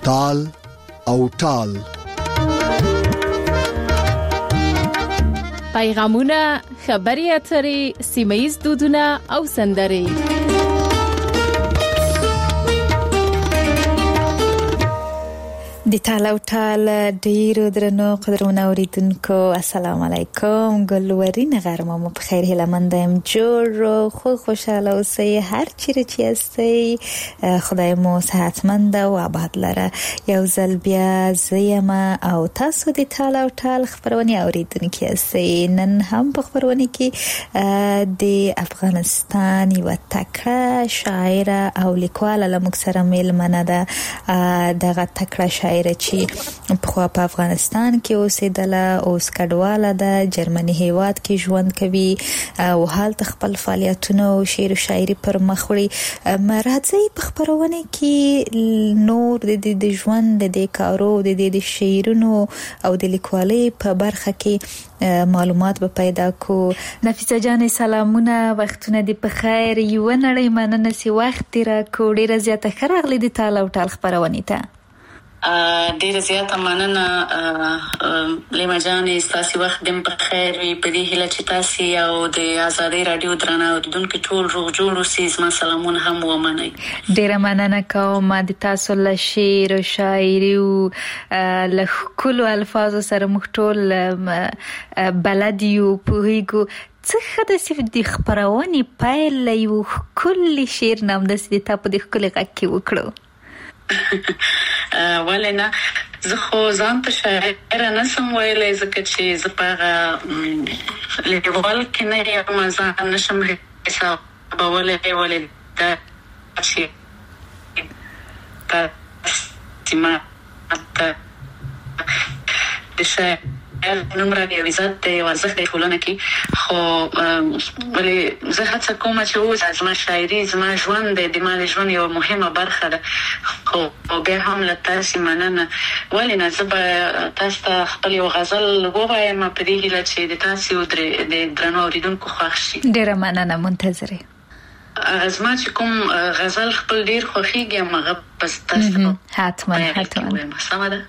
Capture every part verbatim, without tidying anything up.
تال او ټال. پیغامونه، خبري اترې، سیمه‌ییز دودونه او سندرې. د تالاو تال ډیرو درنو قدرمنو اوریدونکو السلام علیکم. ګلورین غرمه مو په خیر هیله مند یم. جوړ خو خوشاله اوسئ هر چیرې چې یاستئ. خدای مو صحتمند او آباد لره. یو ځل بیا زیم او تاسو د تالاو تال خبرونه اوریدونکو یاستئ. نن هم په خبرونه کې د افغانستان یو تکړه شاعر او لیکوال له موږ سره میلمنه ده. دغه تکړه شاعر چې په په افغانستان کې اوسېدله، اوس کډواله ده، جرمني هیواد کې ژوند کوي او هلته خپل فعالیتونه او شعر او شاعري پر مخ وړي. راځي په خبرونه کې نور د د ژوند د کارو د د شعرونو او د لیکوالۍ په برخه کې معلومات به پیدا کو. نفیسه جان سلامونه، وختونه دی په خیر. یو نړۍ مننه سی وخت را کو. ډیره زیاته خراغلی د تالاو تال خبرونه ته. ډیر زیاته مننه لیما جانې، ستاسو وخت دې په خیر وي. په دې هیله چې تاسو او د آزادۍ رادیو درنه اوریدونکو ټول روغ جوړ اوسئ. زما سلامونه هم ومنئ. ډیره مننه کوم د تاسو له شعر او شاعري او له کلو الفاظو سره موږ ټول بلد یو پوهیږو. څه خدای سي د خبرونې پیل یو کلی شعر نام د سې ته په دې کلی غږ کې وکړو. ولنه زه خو ځان ته شاعر نه سم ویلای، ځکه چې زه په لیکوال کې نه یم. ځان نشم حسابولی ولې دا چې تاسو ته د شاعر نمره یو عزت دی او ارزښت دی ټولنه کې. خو ولې زه هڅه کوم چې اوس زما شاعري زما ژوند دی، د ما ژوند یو مهمه برخه ده. خو بیا هم له تاسو مننه. ولې نه زه به تاسو ته خپل یو غزل ووایم په دې هیله چې د تاسو د درنو اوریدونکو خوښ شي. ډیره مننه، منتظره. زما چې کوم غزل خپل ډیر خوښیږي هغه پس تاسو حتما حتما سمه ده.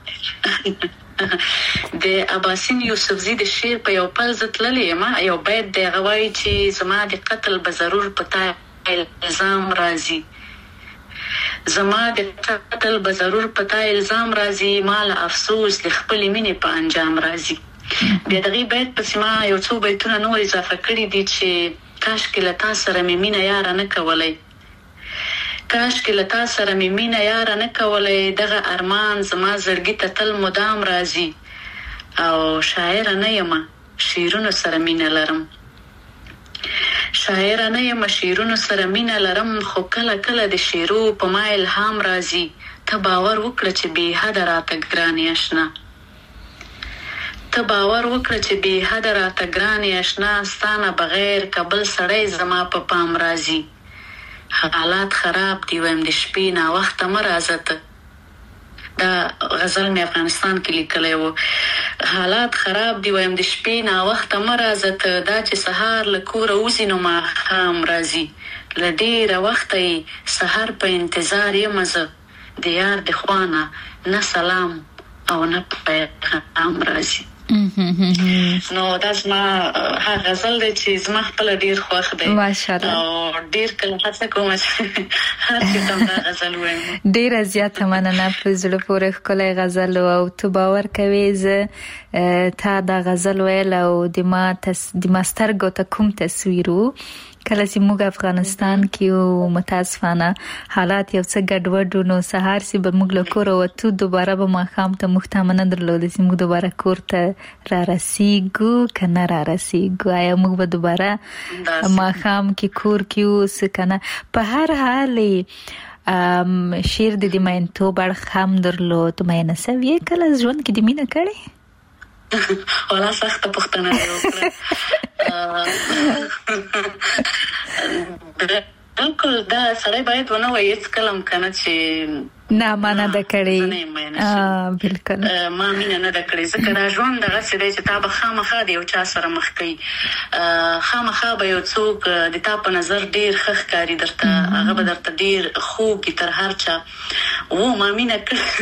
د اباسین یوسفزي د شعر په یو پل زتللې یم. یو بیت دی غوای چې زما د قتل به ضرور پتا الزام راځي، زما د قتل به ضرور پتا الزام راځي، مال افسوس د خپل مینې په انجام راځي. بیا دغه بیت په سیمه یو څو بیتونه نور اضافه کړی دي چې کاش کې لتا سره مې مینه یار نه کولای، کاش کې لتا سره مې مینه یار نه کولای، دغه ارمان زما زړګي ته تل مدام راځي. او شاعر نه یم شیرونو سره مینه لرم، شاعر نه یم شیرونو سره مینه لرم، خو کله کله د شیرو په ما الهام راځي. ته باور وکړه چې بې حد راته ګرانې اشنا، ته باور وکړه چې بې حد راته ګرانې اشنا، ستانه بغیر کبل سړی زما په پام راځي. حالات خراب دی ویم د شپې نا وخت مر ازته. دا غزل مې افغانستان کې لیکلی و. حالات خراب دی ویم د شپې نا وخت مر ازته، دا چې سهار له کوره وځي نو ماښام راځي. له ډېره وخته یې سهار په انتظار یم زه، د یار د خوا نه نه سلام او نه پیغام راځي. نو دا زما هغه غزل دی چې زما خپل ډیر خوښ دی. ماشاءالله. او ډیر کله هڅه کوم چې هر کله دا غزل وایم. ډیر زیاته مننه په زړه پورې ښکلی غزل او تو باور کوي زه تا دا غزل ویل او د ما تس د ما سترګو ته کوم تصویر و کله چې موږ افغانستان کې او متاسفانه حالات یو څه ګډوډ نو سهار سي به موږ له کوره وته دوباره به ماښام ته موږ ته نه درلود چې موږ دوباره کور ته را رسیږو کنه را رسیږو آیا موږ به دوباره ماښام کې کور کې اوس کنه. په هر حال شعر د دې مینتوب اړخ هم درلود. مینه سوي کله ژوند کې د مینه کړې؟ ولا سخته پښتنه وکړه. بالکل دا سړی باید ونه وایي هیڅ کلم کنه چې نه ما نه ده کړې. بالکل ما مینه نه ده کړې ځکه دا ژوند دغسې دی چې تا به خامخا د یو چا سره مخ کوي، خامخا به یو څوک د تا په نظر ډېر ښه ښکاري درته، هغه به درته ډېر خوږ وي تر هر چا. و ما مینه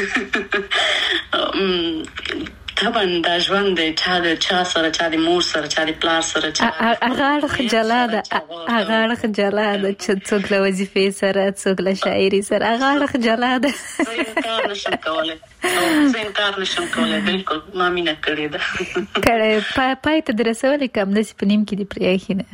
طبعا دا ژوند دی چا د چا سره چا د مور سره چا د پلار سره چا هغه اړخ جلا ده هغه اړخ جلا ده چې څوک له وظیفې سره څوک له شاعري سره هغه اړخ جلا ده زه انکار نشم کولی زه انکار نشم کولی بلکل ما مینه کړې ده کړی پای ته د رسولې که همداسې په نیم کې دې پرېښي نه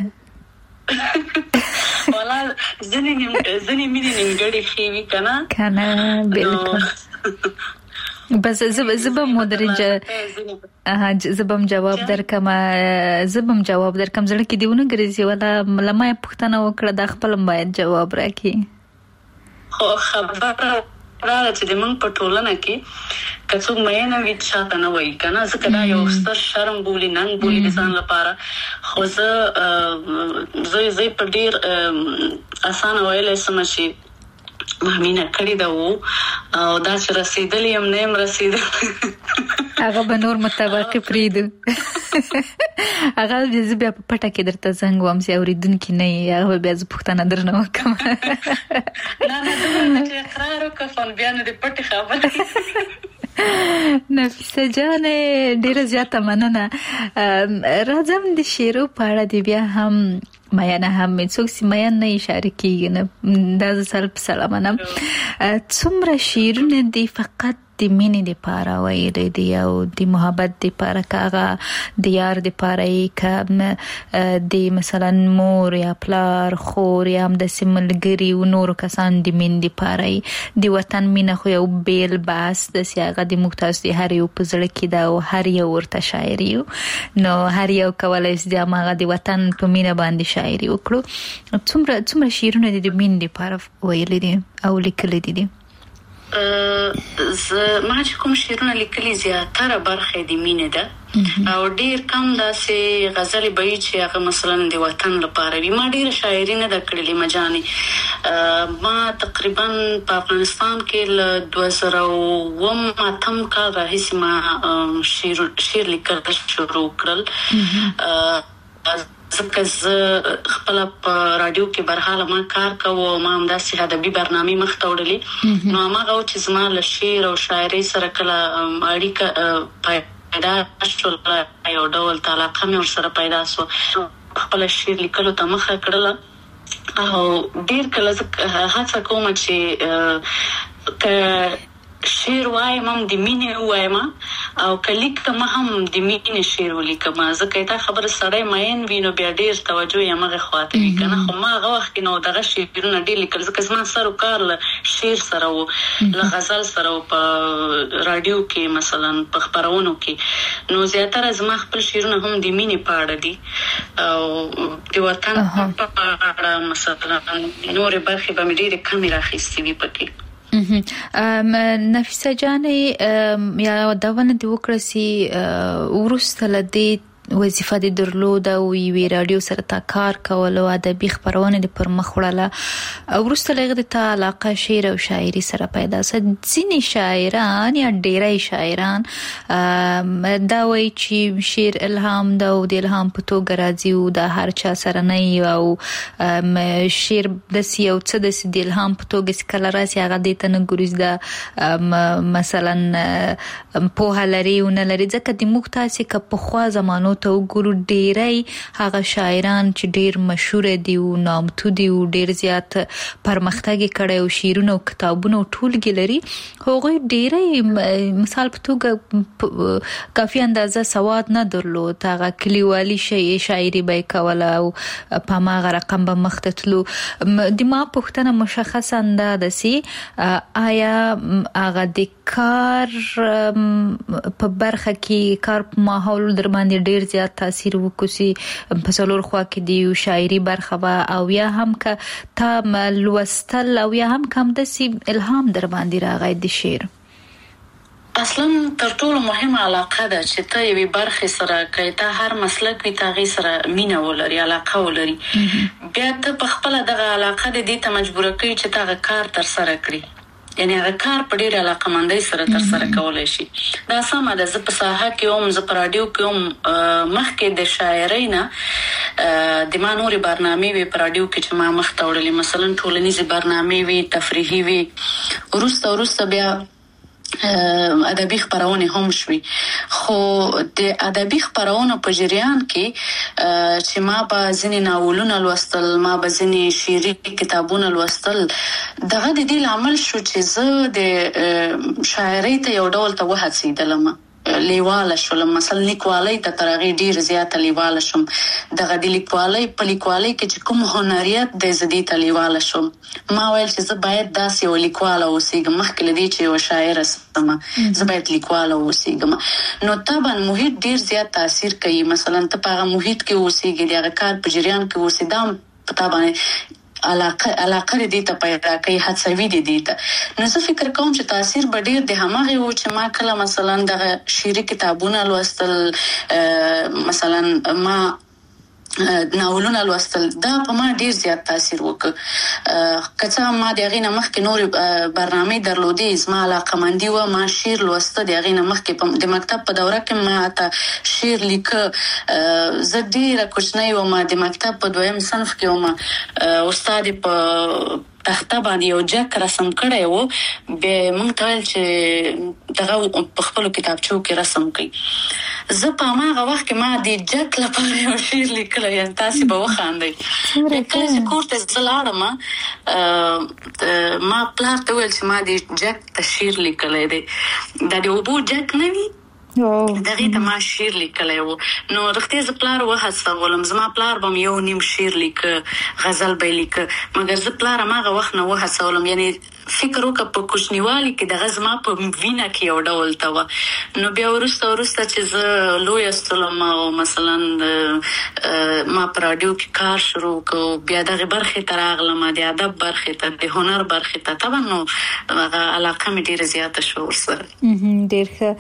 والا ځینې ځینې مینې نیمګړې ښې وي که نه که نه بلکل بس زه زه به مدرجه زه به هم جواب درکم زه به هم جواب درکم زړه کې دې ونه ګرځي ولا له ما یې پوښتنه وکړه دا خپل هم باید جواب راکړي خو خبره راغله چې د موږ په ټولنه کې که څوک میینه وي چاته نه وایي که نه ځکه دا یو ستر شرم بولي ننګ بولي د ځان لپاره خو زه زه زه په ډېر اسانه ویلی سمه چې ما مینه کړې ده و او دا چې رسېدلی یم نه یم رسېدلی هغه به نور متوقع پرېږدو هغه زه بیا په پټه کې درته زنګ وم چې اورېدونکي نه یې هغه به بیا زه پوښتنه درنه وکړم نه نه دومره چې اقرار وکړم بیا نو د پټې خبرې نفیسه جانې ډېره زیاته مننه راځم د شعرو په اړه دې بیا هم میانه هم څوک چې میان نه اشاره کېږي نه دا زه سر په سره منم څومره شعرونه دي فقط د مینې دپاره ویلی دي او د محبت دپاره که هغه د یار دپاره یې که د مثلا مور یا پلار خور یا همداسې ملګري و نورو کسان د مینې دپاره یې د وطن مینه خو یو بیل بحث داسې هغه د موږ تاسو د هر یو په زړه کې ده او هر یو ورته شاعر یو نو هر یو کولی شي د هماغه د وطن په مینه باندې شاعري وکړو څومره څومره شعرونه دي د مینې دپاره ویلي دي او لیکلي دي دي زه ما چې کوم شعرونه لیکلي زیاتره برخه د مینې ده او ډېر کم داسې غزلې به وي چې هغه مثلا د وطن لپاره وي ما ډېره شاعري نه ده کړې مجانې ما تقریبا په افغانستان کې له دوه زره اووم اتم کال راهیسې ما شعر شعر لیکل شروع کړل ځکه زه خپله په راډیو کې برحاله ما کار کوو ما همداسې ادبي برنامې مخته وړلې نو هماغه و چې زما له شعر او شاعرۍ سره کله اړیکه پیدا شوله یو ډول علاقه مې ورسره پیدا شوه خپله شعر لیکلو ته مخه کړله او ډېر کله زه هڅه کوم چې که شعر وایم هم د مینې ووایم او که لیکم هم د مینې شعر ولیکم ځکه دا خبره سړی مین وي نو بیا ډېر توجه یې همغې خواته وي که نه خو ما هغه وخت کې نو دغه شعرونه ډېر لیکل ځکه زما سر و کار له شعر سره و له غزل سره و په راډیو کې مثلا په خپرونو کې نو زیاتره زما خپل شعرونه هم د مینې په اړه دي او د وطن په اړه مثلا نورې برخې به مې ډېرې کمې راخیستې وي پکې نفیسه جانې یا داونه دې وکړه چې وروسته له دې وظیفه دې درلوده او یوې راډیو سره تا کار کول او ادبي خپرونې دې پر مخ وړله وروسته له هغې د تا علاقه شعر او شاعري سره پیدا شوه ځینې شاعران یا ډېری شاعران دا وایي چې شعر الهام ده او د الهام په توګه راځي او دا هر چا سره نه وي او شعر داسې یو څه داسې د الهام په توګه چې کله راسي هغه دې ته نه ګوري دا مثلا پوهه لري او نه لري ځکه د موږ تاسې که پخوا زمانو ته وګورو ډېری هغه شاعران چې ډېر مشهوره دي او نامتو دي او ډېر زیات پرمختګ یې کړی او شعرونه او کتابونه او ټولګې لري هغوی ډېری مثال په توګه کافي اندازه سواد نه درلود هغه کلیوالي شاعري به یې کوله او په هماغه رقم به مخته تلو د ما پوښتنه مشخصا دا ده چې آیا هغه د کار په برخه کې کار په ماحول در باندې ډېر زیات تاثیر وکړي په څلور خوا کې دی شاعري برخه به او یا هم که تا لوستل او یا هم که همداسې الهام در باندې راغی د شعر اصلا تر ټولو مهمه علاقه ده چې ته یوې برخې سره که ته هر مسلک وي ته هغې سره مینه ولري علاقه ولري بیا ته په خپله دغه علاقه د دې ته مجبوره کوي چې ته هغه کار ترسره کړي یعنی هغه کار په ډېرې علاقه‌مندۍ سره ترسره کولی شي دا سمه ده زه په ساحه کې وم زه په راډیو کې وم مخکې د شاعرۍ نه د ما نورې برنامې وې په راډیو کې چې ما مخته وړلې مثلا ټولنیزې برنامې وې تفریحي وې ورسته ورسته بیا ادبي خبرونه هم شوي. خو د ادبي خبرونو په جریان کې چې ما به ځینې ناولونه لوستل، ما به ځینې شعري کتابونه لوستل، دغه د دې لامل شو چې زه د شاعرۍ ته یو ډول ته وهڅېدلم، لیواله شولم. مثلا لیکوالۍ ته تر هغې ډېر زیاته لیواله شم. دغه د لیکوالۍ په لیکوالۍ کې چې کوم هنریت دی زه دې ته لیواله شوم. ما ویل چې زه باید داسې یوه لیکواله اوسېږم مخکې له دې چې یوه شاعره سمه، زه باید لیکواله اوسېږم. نو طبعا محیط ډېر زیات تاثیر کوي. مثلا ته په هغه محیط کې اوسېږې، د هغه کار په جریان کې اوسې، دا هم په تا باندې علاقه علاقه دې ته پیدا کوي، هڅوي دې ته. نو زه فکر کوم چې تاثیر به ډېر د هماغې و چې ما کله مثلا دغه شعري کتابونه لوستل، مثلا ما ناولونه لوستل، دا په ما ډیر زیات تاثیر وکړ. که څه هم ما د هغې نه مخکې نورې برنامې درلودې، زما علاقه‌مندي وه، ما شعر لوسته د هغې نه مخکې. د مکتب په دوره کې ما ته شعر لیکه. زه ډېره کوچنۍ وم، د مکتب په دویم صنف کې وم. استاد په تخته باندې یو جک رسم کړی و، بیا موږ ته ویل چې دغه په خپلو کتابچو کې رسم کړئ. زه په هماغه وخت کې ما د جک لپاره یو شعر لیکلی، یعنې تاسې به وخاندئ. کله چې کور ته زه لاړم، ما پلار ته وویل چې ما د جک ته شعر لیکلی دی. دا د اوبو جک نه وي، دغې ته ما شعر لیکلی و. نو رښتیا زه پلار وهڅولم. زما پلار به م یو نیم شعر لیکه، غزل به یې لیکه، مګر زه پلار هماغه وخت نه وهڅولم. یعنې فکر وکړه په کوچنیوالي کې دغه زما په وینه کې یو ډول ته وه. نو بیا وروسته وروسته چې زه لویه ستلم او مثلا ما په راډیو کې کار شروع کړو، بیا دغې برخې ته راغلم، د ادب برخې ته، د هنر برخې ته. طبعا نو هغه علاقه مې ډېره زیاته شوه ورسره. ډېر ښه.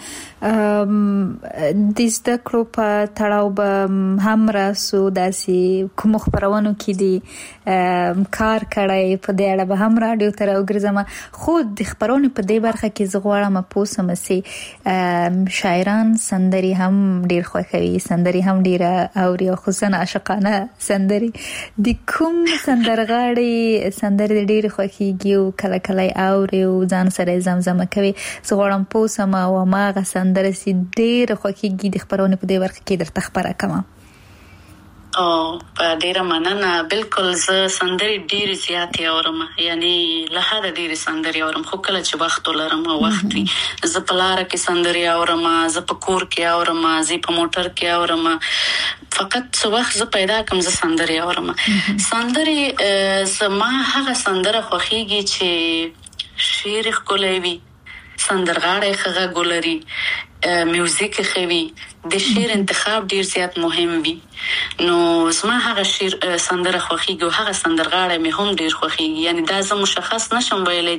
د زده کړو په تړاو به هم راسو، داسې کومو خپرونو کې دي کار کړی، په دې اړه به هم راډیو ته راوګرځم. خو د خپرونې په دې برخه کې زه غواړم پوه شم چې شاعران سندرې هم ډېر خوښوي، سندرې هم ډېره اوري، او خصوصا عاشقانه سندرې. د کوم سندرغاړي سندرې ډېرې خوښېږي او کله کله یې اوري او ځان سره یې زمزمه کوي؟ زه غواړم پوه شم او هماغه سندره چې ډېره خوښېږي د خپرونې په دې برخه کې درته خپره کړم. او په ډیره مننه. بالکل زه سندرې ډېرې زیاتې اورم، یعنی له حده ډېرې سندرې اورم، خو کله چې وخت ولرم او وخت وي. زه په لاره کې سندرې اورم، زه په کور کې اورم، زه په موټر کې اورم. فقط څه وخت زه پیدا کړم زه سندرې اورم. سندرې زما هغه سندره خوښېږي چې شعر یې ښکلی وي، سندرغاړی ښه غږ ولري، میوزیک ښه وي، د شعر انتخاب ډیر زیات مهم وي. نو زما هغه شعر سندره خوښېږي او هغه سندرغاړی مې هم ډیر خوښېږي. یعنی دا زه مشخص نشم ویلی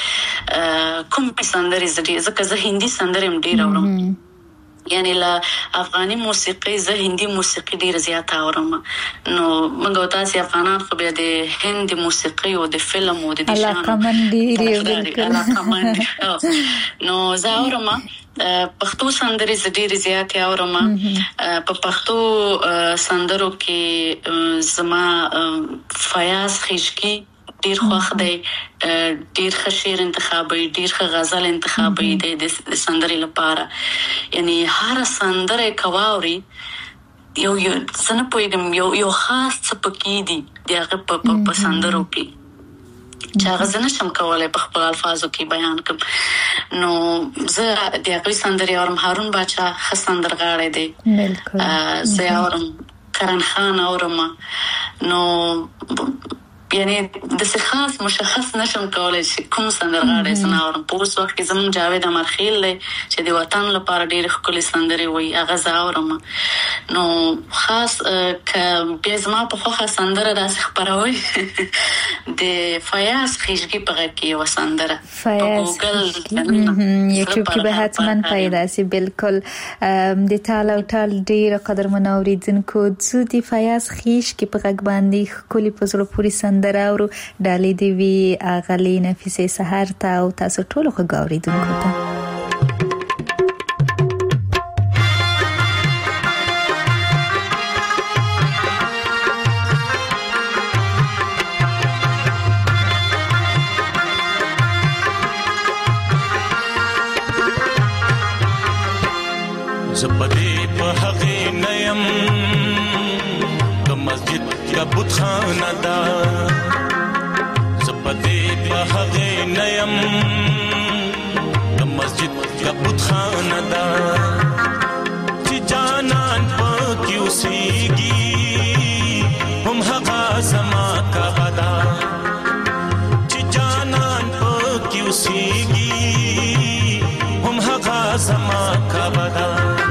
چې کوم سندرې زه ډېر، ځکه زه هندي سندرې هم ډېر اورم. یعنی له افغاني موسیقۍ زه هندي موسیقي ډېره زیاته اورم. نو موږ او تاسې افغانان خو بیا د هند موسیقۍ او د فلم او د دې شیانو علاقمند ډېر یو. علاقمند نو زه اورم پښتو سندرې زه ډېرې زیاتې اورم. په پښتو سندرو کې زما فیاض خیشکی ډیر خوښ دی، ډیر ښه شعر انتخابوي، ډیر ښه غزل انتخابوي د سندرې لپاره. یعنی هر سندره که واوري یو یو زه نه پوهېږم یو یو خاص څه پکې دي د هغه په سندرو کې چې هغه زه نشم کولی په خپل الفاظو کې بیان کړم. نو زه د هغوی سندرې اورم. هارون باچا ښه سندرغاړی دی. زه اورم کرن خان اورم. نو یعنی داسې خاص مشخص نشم کولی چې کوم سندرغاړی زه نه اورم. په اوس وخت کې زموږ جاوید امرخیل دی چې د وطن لپاره ډېرې ښکلې سندرې وایي، هغه زه اورم. نو خاص که بیا زما په خوښه سندره داسې خپروئ د فیاض خیشګي په غږ کې یوه سندره په ګوګل یوټیوب کې به حتما پیدا سي. بالکل د ټال او ټال ډېره قدرمنو اورېدونکو، زه د فیاض خیشګي په غږ باندې ښکلې په زړه پورې سندره اورو. ډالۍ دې وي اغلې نفیسې سحر ته او تاسو ټولو ښه اورېدونکو ته. زپدې په هغه نیم د مسجد کا بت خانه دا زپدې په هغه نیم د مسجد کا بت خانه دا چې جانان پکې اوسېږي هم هغه زما کا بدا چې جانان پکې اوسېږي هم هغه زما کا بدا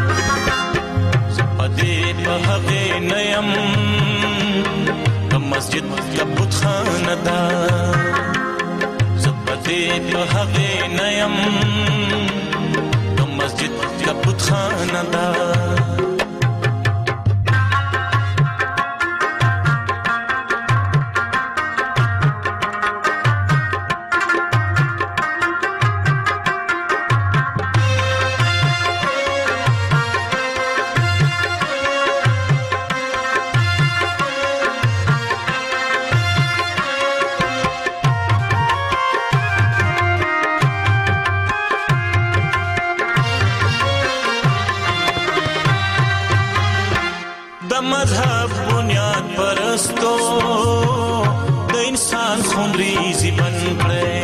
زپدې په هغه نیم د مسجد کا بت خانه دا زپدې په هغه نیم د مسجد کا بت خانه دا مذهب بنیاد پرستو د انسان خونریزي بن کړي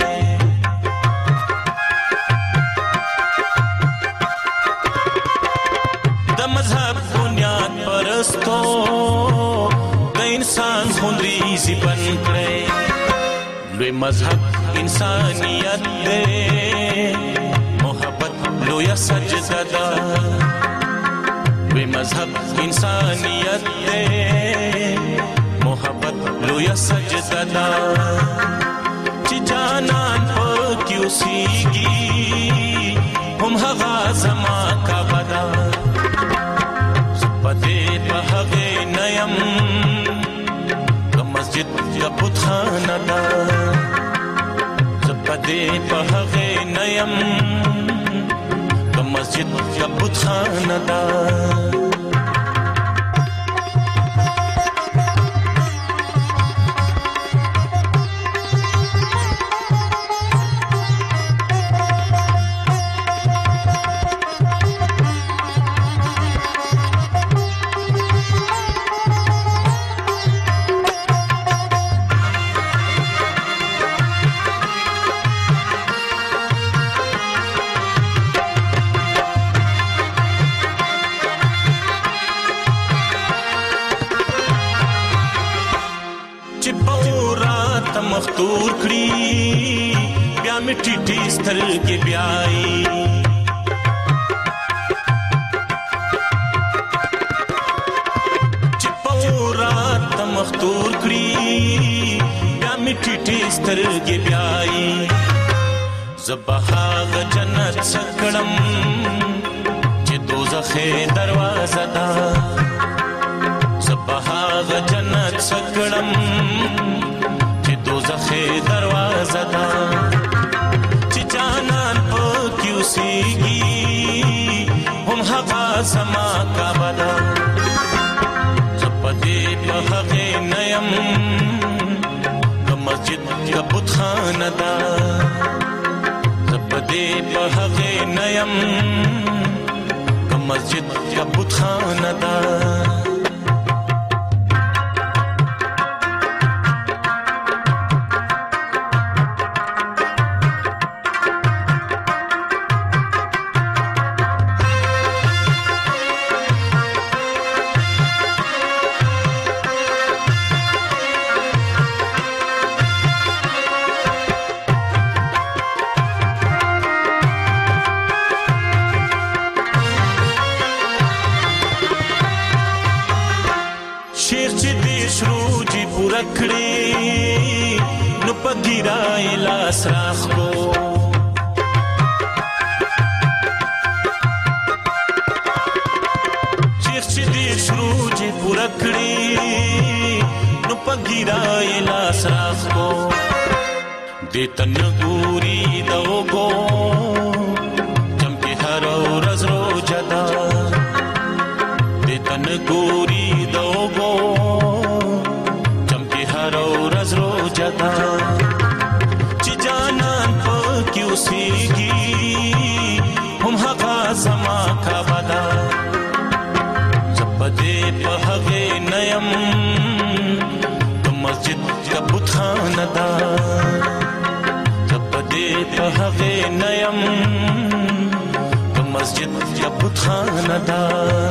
د مذهب بنیاد پرستو د انسان خونریزي بن کړي لوی مذهب انسانیت دی محبت لوی سجده ده وی مذهب انسانیت دے محبت لویا سجدہ دا چی جانان پاکی اوسیگی هم هغا زما کا بدا زپدے پا هغے نیم کا مسجد کا بت خانہ دا زپدے پا هغے نیم مسجد کا بت خانہ دا مختور کړی بیا می ټیټی سترګې بیاي چې پورات مختور کړی بیا می ټیټی سترګې بیاي زبحاغ جنت سکړم چې دوزخ دروازه ده زبحاغ جنت سکړم دوزخ دروازه دا چې جانان پکې اوسېږي هم هغه زما کا بدا زپدې په هغې نیم د مسجد کا بت خانه دا زپدې په هغې نیم د مسجد کا بت خانه دا کړي نو پګیرای لاس راخ کو شیخ چې دې شروع چې پورا کړي نو پګیرای لاس راخ کو دې تن ګوري دوګو چمکه هر ورځ روزه دا دې تن ګوري دوګو جدا چې جانان پکې اوسېږي هم هغه زما کا بدا ندا تپدې په هغه نیم په مسجد یا بتخانه دا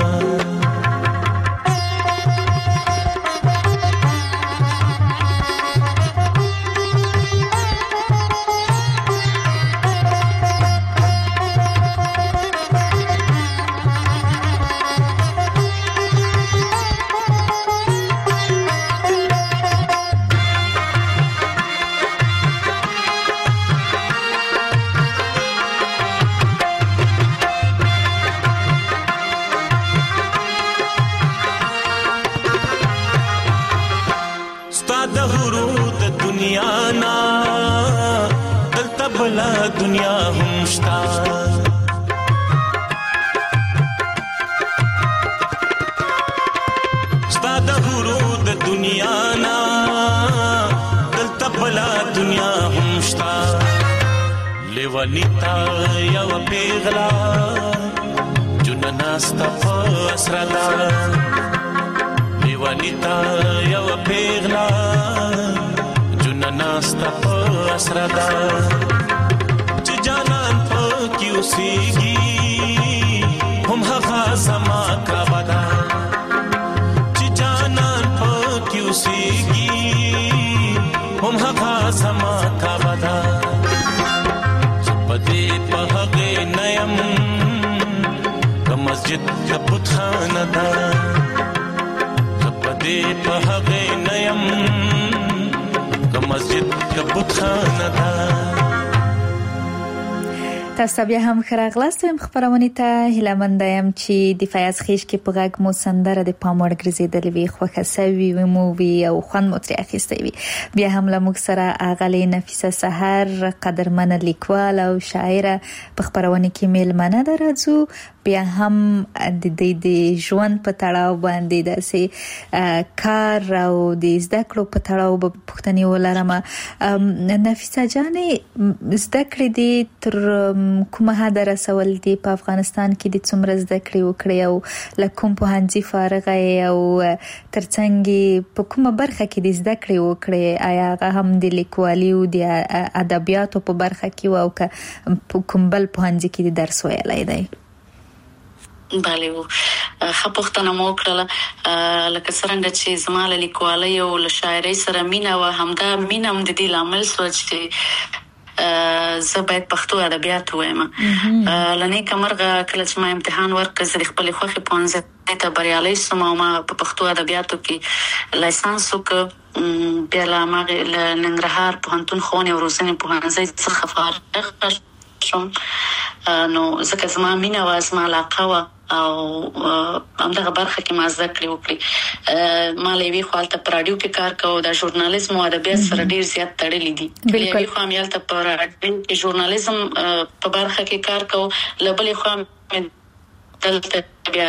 दुनिया हम शता स्ता द हुरूद दुनिया ना दलता बला दुनिया हम शता लेवनिता या पेगला जुनना स्ता असरला लेवनिता या पेगला जुनना स्ता असरला सीगी हम हवा समा का बदा चिजाना क्यों सीगी हम हवा समा का बदा पदे पहगे नयम का मस्जिद का बुतखाना दा पदे पहगे नयम का मस्जिद का बुतखाना दा تاسو بیا هم خراغلاست هم خبرونه ته هیله مند یم چې د فیاض خیش کې په غږ مو سندره د پاموړ ګرځیدلې وي خوښه سوي وي مو وی او خوان مو ترې اخیسته وي بیا هم له موږ سره اغلی نفیسه سحر قدرمن لیکوال او شاعره په خبرونه کې میلمنه درځو بیا هم د دې د ژوند په تړاو باندې داسې کار او د زده کړو په تړاو په پښتني ولرمه نفیسه جانې زده کړې دي تر کومه حد رسول دي په افغانستان کې د څومره زده کړې وکړې او لکم په هانځي فارغه او ترڅنګ په کومه برخه کې د زده کړې وکړې آیا هغه هم د لیکوالي او د ادبیاتو په برخه کې او کوم بل په هانځي کې د درس ویلای دی بله و خپختنه مو کړله لکه څنګه چې زماله لیکوالي او شاعري سره مینا و همدا مینم د دې لامل سوچ چې زه باید پښتو ادبیات وایم لنی کمرغه کله چې ما امتحان ورکړ زه خپل خوخي پونځه ته بریالي سم او ما په پښتو ادبیاتو کې لایسنس وکړ بیا لا ما ننګرهار پوهنتون خونې او روزنې پوهنځي څخه فارغ شوم نو ځکه زما مینا واز ما علاقه وا او همدغه برخه کې ما زده کړې وکړي ما لوي خپل ته پراډیو کې کار کوم د ژورنالیزم او ادبیات سره ډیر زیات تړلې دي لوي خو مې ته پراډیو کې ژورنالیزم په برخه کې کار کوم لبلې خو دلته بیا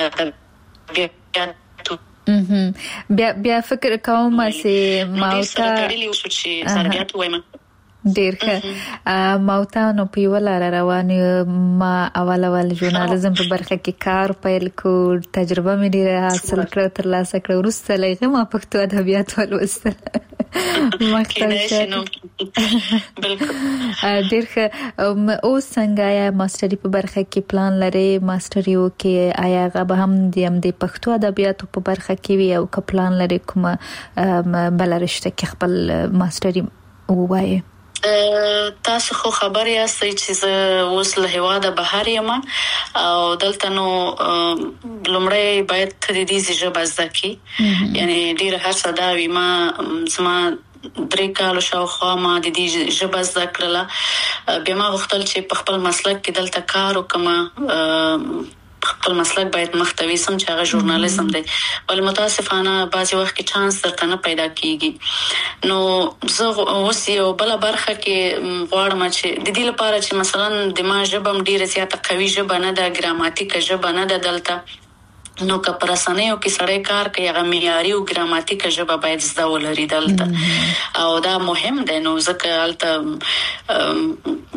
بیا بیا فکر کوم چې ما ته تړلې وشو چې ادبیات وایم ډیر ښه ماوتانو په ولا روان ما اول اول ژورنالیزم په برخه کې کار پیل کو تجربه مې ډیره حاصل کړه تر لاسه کړه ورسته لږه ما پښتو ادبیات ولوستل مختل شه بالکل ډیر ښه او څنګه یا ماستری په برخه کې پلان لري ماستری او کې آیا غو هم د پښتو ادبیات په برخه کې وي او ک پلان لري کومه بلرشته کې خپل ماستری وایي تاسو خو خبر یاستئ چې زه اوس له هواده بهر یم او دلته نو لومړی باید تدریسي ژبه زده کړي یعنی ډیر هڅه دا وي ما زما درې کالو شاوخوا ما د دې ژبه زده کړله بیا ما غوښتل چې په خپل مسلک کې دلته کار وکم خپل مسلک باید محتوی سم چې هغه ژورنالیزم دی ولې متاسفانه بعضی وخت کې چانس درته نه پیدا کیږي نو زه اوس یو بل برخه کې غواړم چې د دې لپاره چې مثلا د ما ژبه ډیره زیاته قوي ژبه نه ده ګراماتیک ژبه نه ده دلته نو که پرسنیو کې سړی کار کوي هغه معیاري او ګراماتیک ژبه باید زده ولري دلته او دا مهم دی نو ځکه البته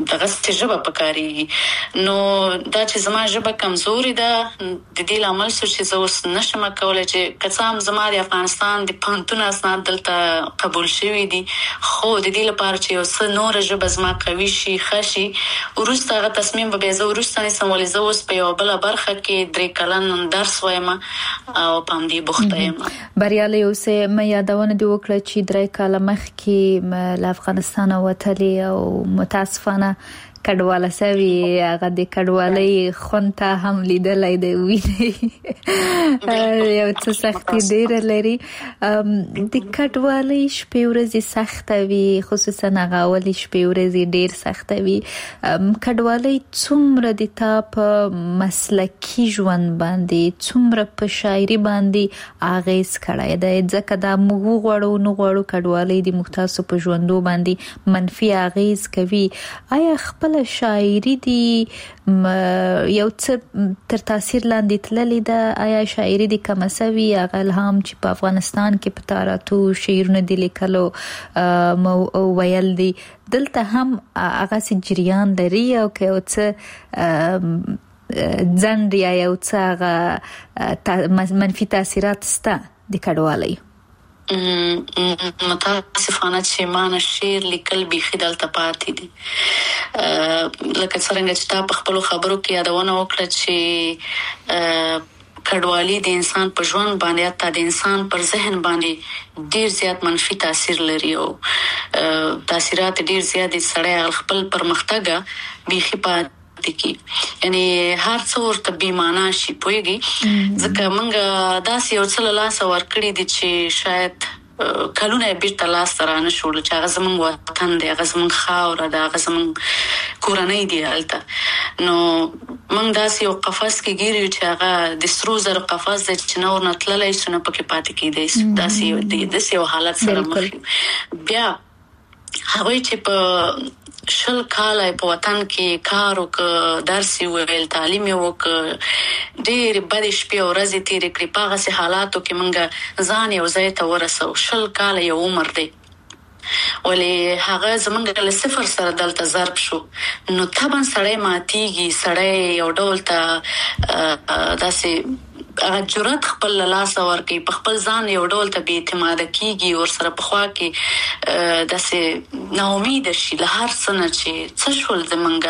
دغه ژبه پکاريږي. نو دا چې زما ژبه کمزوري ده د دې لامل چې زه اوس نشم کولای چې کڅام زما د افغانستان د پانتون اسناد دلته قبول شوی دي، خو د دې لپاره چې اوس نور ژبه زما قوي شي خشي ورسته هغه تصمیم به زه ورسته نسم ولې زه اوس په یو بل برخه کې درې کلن درس وایم او پام دې بوخته یم. بریالي اوسه مې یادونه دی وکړه چې درې کاله مخکې له افغانستان وتلی او متاسفانه کډواله سوي هغه د کډوالۍ خونته هم لیدلای دی ویني یو څه سختي ډیر لري. د کډوالۍ شپې ورځې سخته وي، خصوصا هغه اولي شپې ورځې ډیر سخته وي. کډوالۍ څومره د تا په مسلکي ژوند باندې څومره په شاعري باندې اغیز کړی دی؟ ځکه دا موږ غواړو نو غواړو کډوالۍ د مختاسو په ژوندو باندې منفي اغیز کوي. آیا خپل شاعري دی یو څه تر تاثیر لاندې تللی ده؟ آیا شاعري دی کومه سوي هغه الهام چې په افغانستان کې په تاراتو شعرونه دی لیکلو او ویل دي دلته هم هغه سي جریان لري او که یو څه ځنډ یا یو څه هغه منفي تاثیرات سته د کډوالۍ؟ متاسفانه چې ما شعر لیکل بیخي دلته پاتې دي. لکه څنګه چې تا په خپل خبرو کې یادونه وکړه چې کډوالۍ د انسان په ژوند باندې حتی د انسان پر ذهن باندې ډیر زیات منفي تاثیر لري او تاثیرات ډیر زیات سړی خپل پرمختګ بیخي پاتې کی، یعنی هر څو ورته بیمانه شي پويږي. ځکه موږ داسې یو څه لاس ورکړی دي چې شاید کلونه بیرته لاس سره نه شول چې هغه زموږ وطن دی، هغه زموږ خاور ده، هغه زموږ کورنۍ دی هلته. نو موږ داسې یو قفس کې ګیرو چې هغه د سرو زرو قفس دی چې نور نه تللی شي نه پکې پاتې کېدی. داسې داسې یو حالت سره مخ یو. بیا هغوی چې په شل کاله په وطن کې کار وکړ، درس ویل، تعلیم وکړ، ډېر بد شپې او ورځې تیرې کړې په هغه حالاتو کې موږ ځان یو ځای ته ورسو. شل کاله یو عمر دی ولې هغه زمونږ له صفر سره دلته ضرب شو. نو طبعا سړی ماتیږي، سړی یو ډول ته داسې هغه جرأت خپل لاس ورکړي، په خپل ځان یو ډول ته بې اعتماده کیږي، ور سره په خوا کې داسې ناامید شي له هر څه نه چې څه شول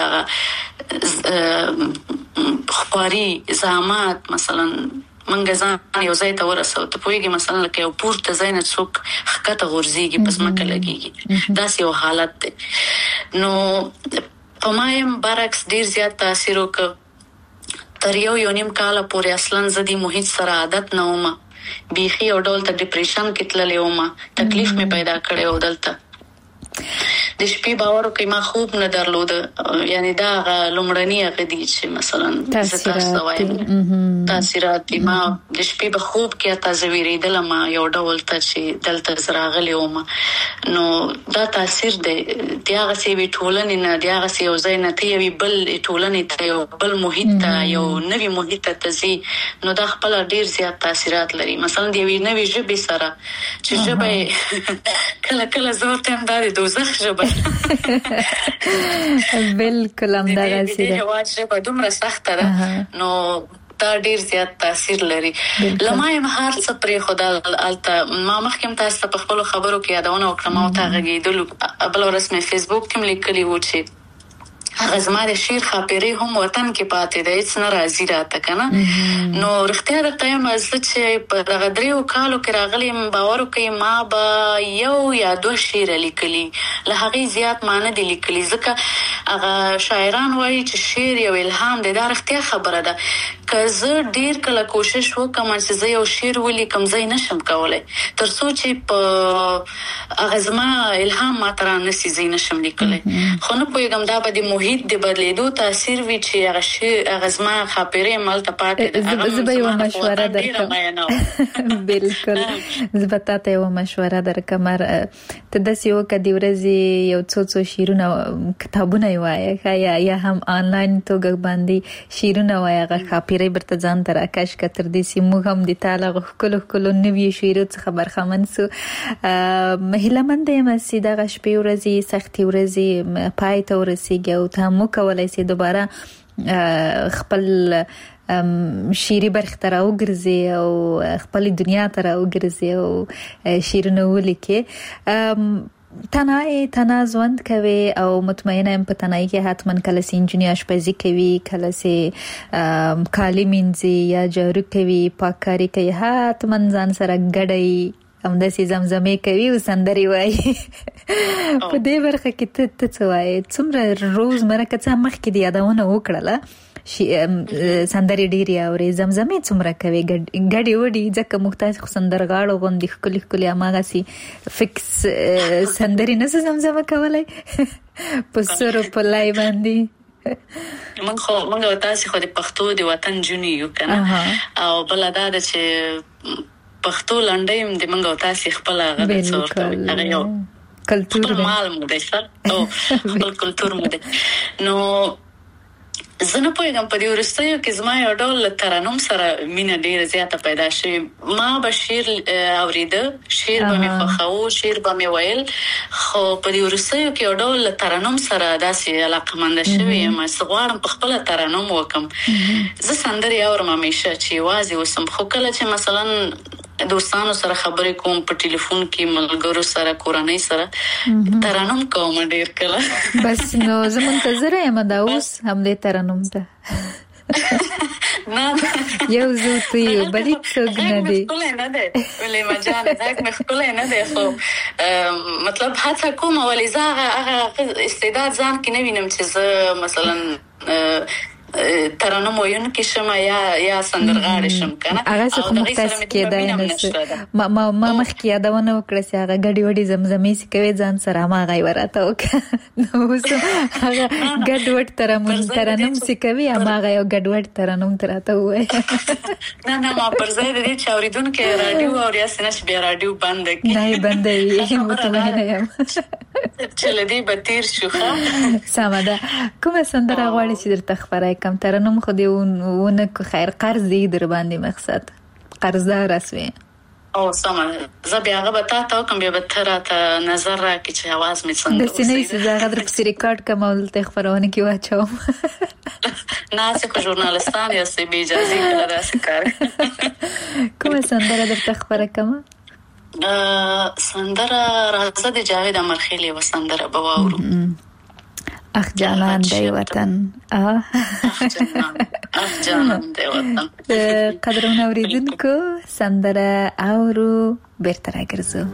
زمونږ خواري زحمت. مثلا منګه ځان یو ځای ته ورسو ته پوهیږي مثلا لکه یو پورته ځای نه څوک ښکته غورځيږي پس مکه لګيږي، داسې یو حالت دی. نو په ما هم برعکس ډیر زیات تاثیر وکړ. تر یو یو نیم کاله پورې اصلا زدي محیط سره عادت نه ومه، بیخي یو ډول ته ډیپریشن کې تللې ومه، تکلیف مې پیدا کړی و دلته. د شپې باور کوي ما خوب نه درلود، یعنی دا لومړنی هغه دي چې مثلا تاثیرات وایم تاثیرات ما د شپې په خوب کې تاسو ویریدل ما یو ډول ته چې دلته زراغلی ومه. نو دا تاثیر دی د هغه سی وی ټولنې نه، د هغه سی یو ځای نه ته یو بل ټولنې ته یو بل محیط ته یو نوی محیط ته ځي. نو دا خپل ډیر زیات تاثیرات لري. مثلا د یو نوی ژبې سره چې ژبه کله کله زور ته د دوزخ ژبه بالکل هم دا غسی ده. یو ژبه دومره سخته ده نو دا ډیر زیات تاثیر لري. لمه هم هر څه پرې خدا الته ما مخکې تاسو په خپل خبرو کې یادونه وکړم او تا غږیدل بل ورځ مې فیسبوک کې لیکلی و چې هغه زما د شیر خاطرې هم وطن کې پاتې ده، هیڅ نه راځي راته کنه. نو رښتیا د قیم از چې په دغه دریو کالو کې راغلی باور کوي ما به یو یا دوه شعر لیکلي، له هغې زیات ما نه دي لیکلي. ځکه هغه شاعران وایي چې شعر یو الهام دی. دا رښتیا خبره ده. که زه ډیر کله کوشش وکم چې زه یو شعر ولیکم زه نشم کولای، تر څو چې په هغه زما الهام ما تر نسي زه نشم لیکلای. خو نه پوهیږم دا به د محیط د بدلیدو تاثیر وی چې هغه شعر هغه زما خاطرې ملته پاتې. زه به یو مشوره درکم. بالکل زه به تاسو یو مشوره درکم. ته د سیو کدي ورځي یو څو څو شعرونه کتابونه وایي یا یا هم آنلاین توګه باندې شیرونه وایي هغه کاپیری برته ځان تر اکاش کتر دي سي موږ هم د تعالی غوښکلو کلو نوی شیرو څخه برخمن سو مهله من د مسي د غشپې ورځي سختي ورځي پای ته ورسیږي او ته مو کولای سي دوباره خپل شیری برخ تر او ګرځي او خپل دنیا تر او ګرځي او شیرونه ولیکي تنای تنازوند کوي او مطمئنه ام په تنای کې حتما کله سي انجینیر اشپزي کوي کله سي کالی مینځي یا جارو کوي پاککاری کوي حتما ځان سره ګډي هم د سي زمزمه کوي او سندري وایي په دې برخه کې ته ته څه وایي څومره روز مرکه څه مخ کې دی یادونه وکړه شي سندري ډيري او زمزمه څومره کوي ګډي وډي ځکه محتاج خو سندرغاړو غوندي خولي خولي اماغه سي فکس سندري نه زمزمه کولای په سر په لای باندې من خو موږ تاسو خو د پښتو د وطن جونی یو کنه او بل دا چې پښتو لنډیم د موږ تاسو خپل غږ څورته هغه یو کلچر مال مو ده سر او خپل کلچر مو ده نو زنه پوهیږم په دې ورستیو کې زما یو ډول ترانم سره مینه ډیره زیاته پیدا شي ما به شعر اوریده شعر به مې خوښاوه شعر به مې ویل خو په دې ورستیو کې یو ډول ترانم سره داسې علاقمند شوی یم چې غواړم په خپل ترانم وکم زه سندري اورم همیشه چې وازي وسم خو کله چې مثلا دوستانو سره خبرې کوم په ټلیفون کې ملګرو سره کورنۍ سره ترانم کوم ډیر کله بس نو زه منتظر یم دا اوس هم دې ترانم ته نه یو زو تی بلی څنګه نه دی ولې نه دی ولې مجان داک مخ کولای نه دی خو مطلب هڅه کوم ولې زه هغه استعداد ځان کې نه وینم چې زه مثلا ترانم وایون کې شم یا یا سندرغاړی شم کنه هغه څه کوم تاسو کې دا نه ما ما ما مخ کې یادونه وکړه چې هغه غډي وډي زمزمې سي کوي ځان سره ما غي ورته وک نو هغه غډ وډ ترانم ترانم سي کوي ما غي غډ وډ ترانم تراته وای نه نه ما پر ځای دې چې اوریدونکو رادیو او یا سنش بیا رادیو بند کړي نه بند یې متوجه یم چې لدی بتیر شوخه سماده کومه سندره غواړي چې درته خبره کم ترنم خو دی ونه کو خیر قرض دی در باندې مقصد قرضدار اسوي او سم زه بیا هغه به تاسو کوم بیا به تر ته نظر راکړي چې आवाज مې څنګه د سینې چې هغه در په ریکارډ کوم ته خبرونه کې واچوم نه چې ژورنالستان یا سي بي اجازه کړه داسې کار کومه سندره درته خبره کوم سندره راځه د جاوید امرخیلی و سندره بواورو اخ جانان دی وطن اخ جانان اخ جانان دی وطن قدرونه اوریدونکو سندره اورو بیرته راګرځو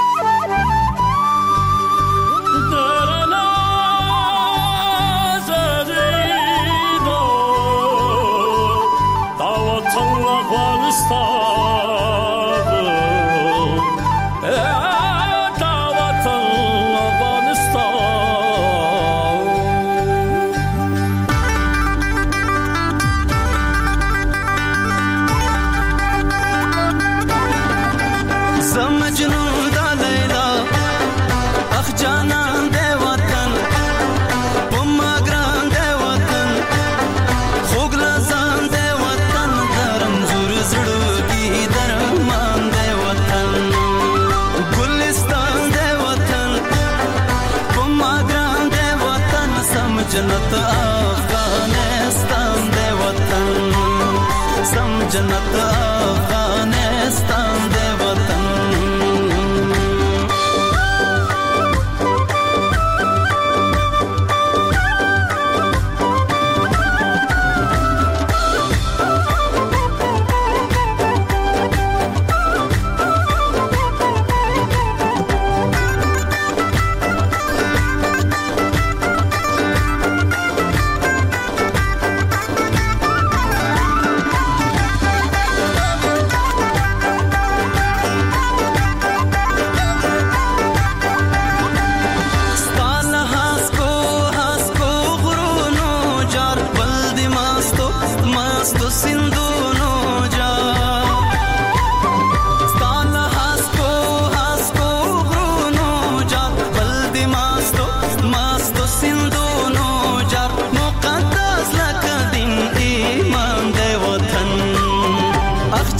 جنت افغانستان دے وطن سم جنت افغانستان دے وطن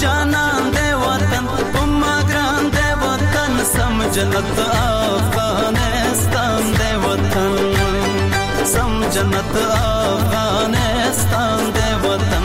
جانان دے وطن پما ګران دے وطن سم جنت افغانستان دے وطن سم جنت افغانستان دے وطن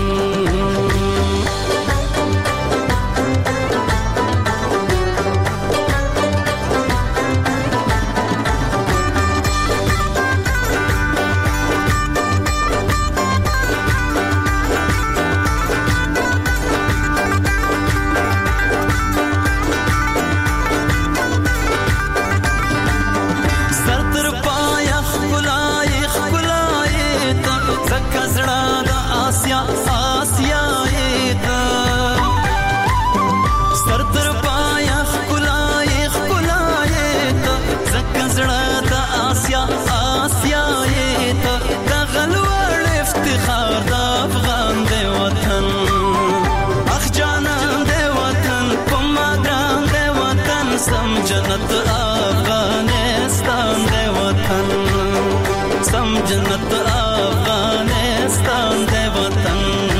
جنت افغانستان دے وطن سم جنت افغانستان دے وطن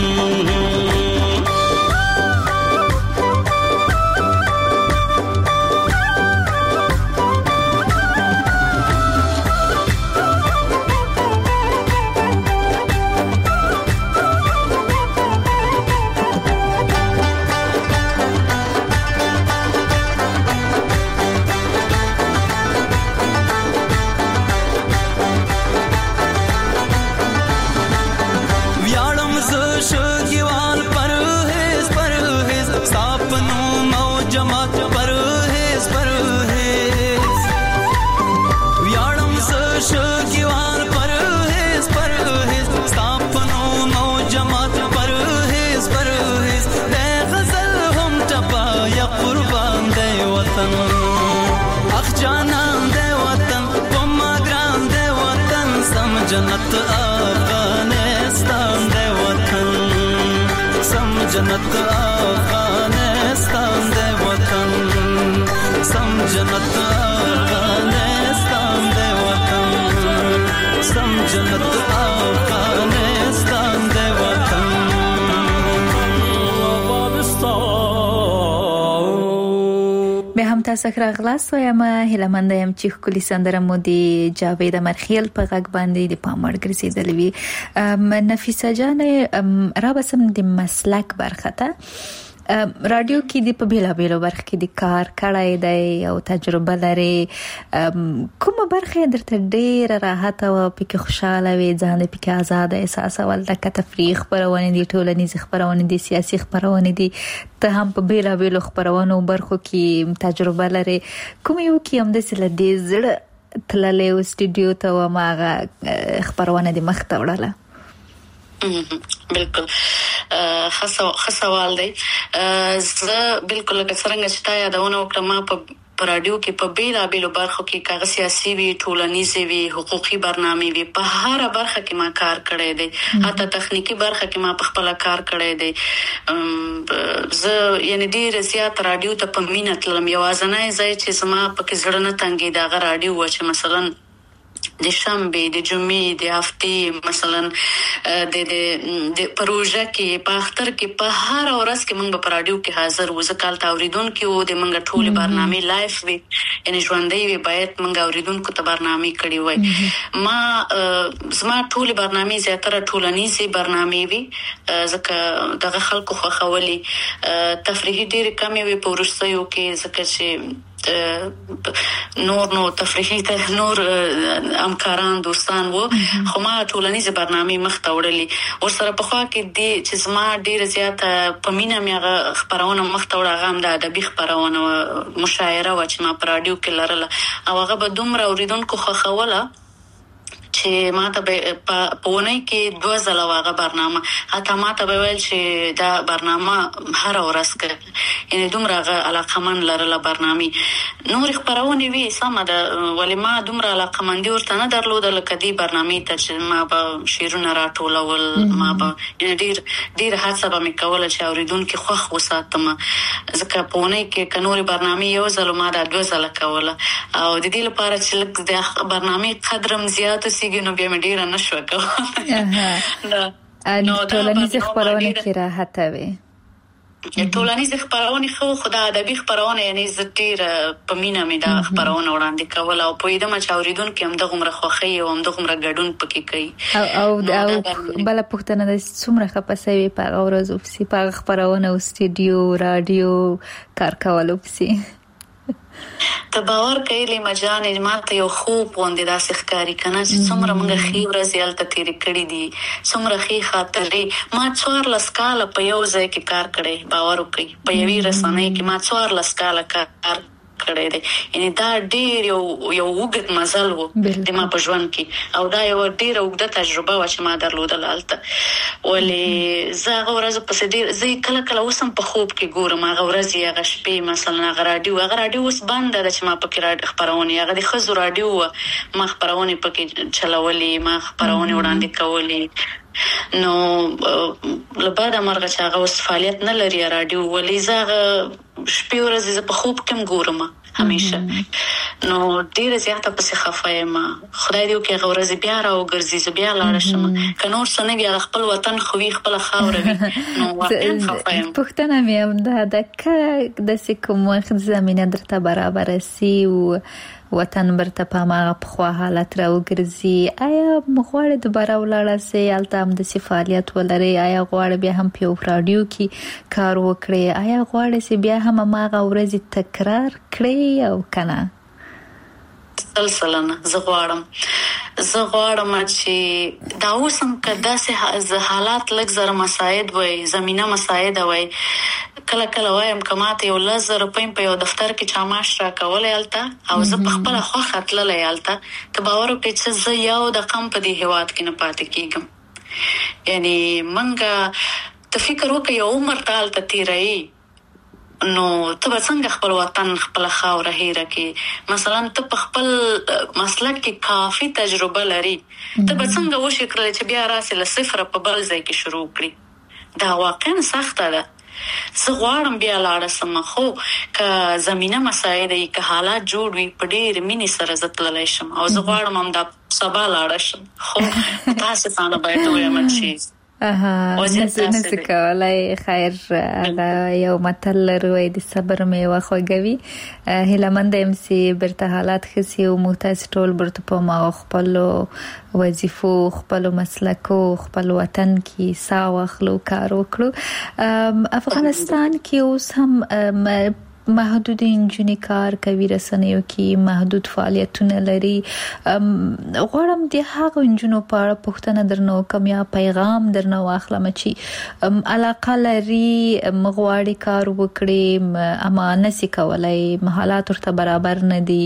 جنت افغانستان دے وطن سم جنت افغانستان دے وطن سم جنت افغانستان دے وطن سم جنت افغانستان دے وطن به هم تاسو راغلاست وایم هیلمنده يم چې خولي سندره مو دی جاوید مرخیل په غږ باندې د پامړ ګرځیدلې وی نفیسه جان را بسم د مسلک برخه ته رادیو کې د په بیلا بیلو برخه کې د کار کړای دی او تجربه لري کومه برخه درته ډیر راحت او پکې خوشاله وي ځان پکې آزاد احساس ول د تفریح خبرونه دي ټولنیز خبرونه دي سیاسي خبرونه دي ته هم په بیلا بیلو خبرونه برخو کې تجربه لري کوم یو کې هم د سل دې زړه تللې او سټډیو ته و ماغه خبرونه دي مخ ته وړله بالکل خاصه خاصوال دی زه بالکل څنګه چې تا یادونه وکړم په رادیو کې په بیلا بیلو برخو کې کاغذ سیاسي وی ټولنیزي وی حقوقي برنامه وی په هر برخه کې ما کار کړی دی حتی تخنیکی برخه کې ما په خپل کار کړی دی زه یعنی ډیر زیات رادیو ته په مینه تلم یوازنه ځای چې زما په کې زړه نه تنګي دا رادیو و چې مثلا د شنبه د جمعې د هفتې مثلا د د پروژه کې په اختر کې په هر ورځ کې موږ په رادیو کې حاضر وو ځکه اوریدونکو او د موږ ټول برنامه لایف وي یعنی ژوندۍ وي باید موږ اوریدونکو ته برنامه کړی وای ما زما ټول برنامه زیاتره ټولنیزي برنامه وي ځکه دغه خلکو خو خولي تفریحي ډیر کم وي په ورستیو کې ځکه چې نور نو تفریحي ته نور همکاران دوستان وو خو ما ټولنیزه برنامه مخته وړلې او سره په خوا کې دي چې زما ډیر زیات په مینا میغه خبرونه مخته وړه غم د ادبي خبرونه مشاعره و چې ما پر رادیو کې لرله او هغه به دومره اوریدونکو خو خوله چې ما ته په پونه کې دوه ځله واغه برنامه حتی ما ته ویل چې دا برنامه هر ورځ کې یعنی دومره علاقمن لرله برنامه نور خبرونه وی سم ده ولی ما دومره علاقمندي ورته نه درلوده لکه دی برنامه ته چې ما به شیرونه راټولول ما به ډیر ډیر هڅه به میکوله چې اوریدونکو خوښ وساتم ځکه پونه کې کنوري برنامه یو ځل ما دا دوه ځله کوله او د دې لپاره چې د برنامه قدرم زیات سیګنو بیا مې ډیر نشو کوله نو ټولنیز خبرونه کې راحت وي ټولنیز خبرونه خو خدای ادبي خبرونه یعنی زټیر په مینا مې دا خبرونه وړاندې کول او په دې مچ اوریدونکو هم د غمره خوخي او هم د غمره ګډون پکې کوي او او بل پښتنه د څومره خپسوي په اورز او سي په خبرونه او استودیو رادیو کار کولو پسي ته باور کوي مجان ماته یو خوب وندې داسې ښکاری کنه چې څومره موږ خې ورځې الته تیرې کړې دي څومره خې خاطرې ما څوار لسکاله په یو ځای کې کار کړی باور وکړي په یوې رسنۍ کې ما څوار لسکاله کار کړی دی یعنی دا ډیر یو یو وګت مزل وو د ما په ژوند کې او دا یو ډیر وګړه تجربه و چې ما درلودل الته ولې زه غوړز په سدي زه کله کله وسم په خوب کې ګورم هغه ورځ یې هغه شپې مثلا هغه رادیو هغه رادیو اوس بند ده چې ما پکې راډیو خبرونه هغه د خزو رادیو ما خبرونه پکې چلولې ما خبرونه وړاندې کولې نو لباده مرغه چې هغه اوس فعالیت نه لري رادیو ولې زه شپې ورځې په خوب کې ګورم همیشه نو ډیر زیاته پسې خفه یم خدای دې وکړي هغه ورځ بیا راوګرځي زه بیا لاړ شم که نور څه نه وي خپل وطن خو وي خپله خاوره وي نو واقعا خفه یم پوښتنه مې هم ده د که داسې کوم وخت زمینه درته برابره سي او وطن برته په هغه پخوا حالت راوګرځي آیا غواړې دوباره ولاړه سي هلته همداسې فعالیت ولرئ آیا غواړې بیا هم په یو راډیو کې کار وکړې آیا غواړې چې بیا هم هماغه ورځې تکرار کړې او که نه سلسله نه زه غواړم زه غواړم چې دا اوس هم که داسې حالات لږ زره مساعد وای زمینه مساعده وای کله کله وایم کماته یو لزر روپۍ په یو دفتر کې چا معاش راکولای الته او زه په خپله خوښه تللی الته ته باور وکړې چې زه یو دقم په دې هېواد کې نه پاتې کېږم یعنی منګه ته فکر وکړه یو عمر ته هلته تېروي نو ته به څنګه خپل وطن خپل خاوره هېره کې مثلا ته په خپل مسلک کې کافي تجربه لري ته به څنګه وشي کړلی چې بیا راسې له صفره په بل ځای کې شروع کړي دا واقعا سخته ده زه غواړم بیا لاړه سم خو که زمینه مساعده وي که حالات جوړ وي په ډېرې مینې سره زه تللی شم او زه غواړم همدا سبا لاړه شم خو تاسې څانه باید ووایم چې اها نسي کولای خیر هغه یو متل لري د صبر میوه خوږوي هیلمند ام سي برته حالات خسي او محتاج ټول برته په ما خپل وظیفو خپل مسلکو خپل وطن کې سا واخلو کار وکړو افغانستان کې اوس هم محدود انجونی کار کوي رسنیو کې محدود فعالیتونه لري غواړم د هغه انجونو په اړه پوښتنه درنو کوم یا پیغام درنو واخلم چې علاقه لري مغواړي کار وکړي اما نسی کولای حالات ورته برابر نه دي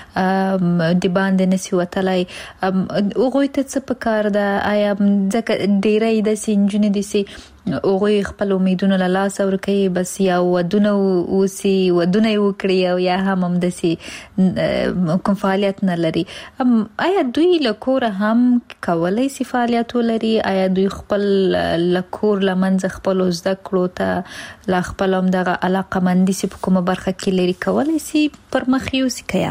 د باندې نسی وتلای اوغوي ته څه پکار ده آیا ځکه ډیرې د انجونی دي سي اوغوي خپل امیدونه له لاس ورکوي بس یا ودونه اوسي ودونه وکړي او یا هم هم دسي کوم فعالیت نه لري آیا دوی له کور هم کولای سي فعالیت ولري آیا دوی خپل له کور لمنځ خپل زده کړو ته لا خپل هم دغه علاقمندي سي په کومه برخه کې لري کولای سي پرمخيو سي کیا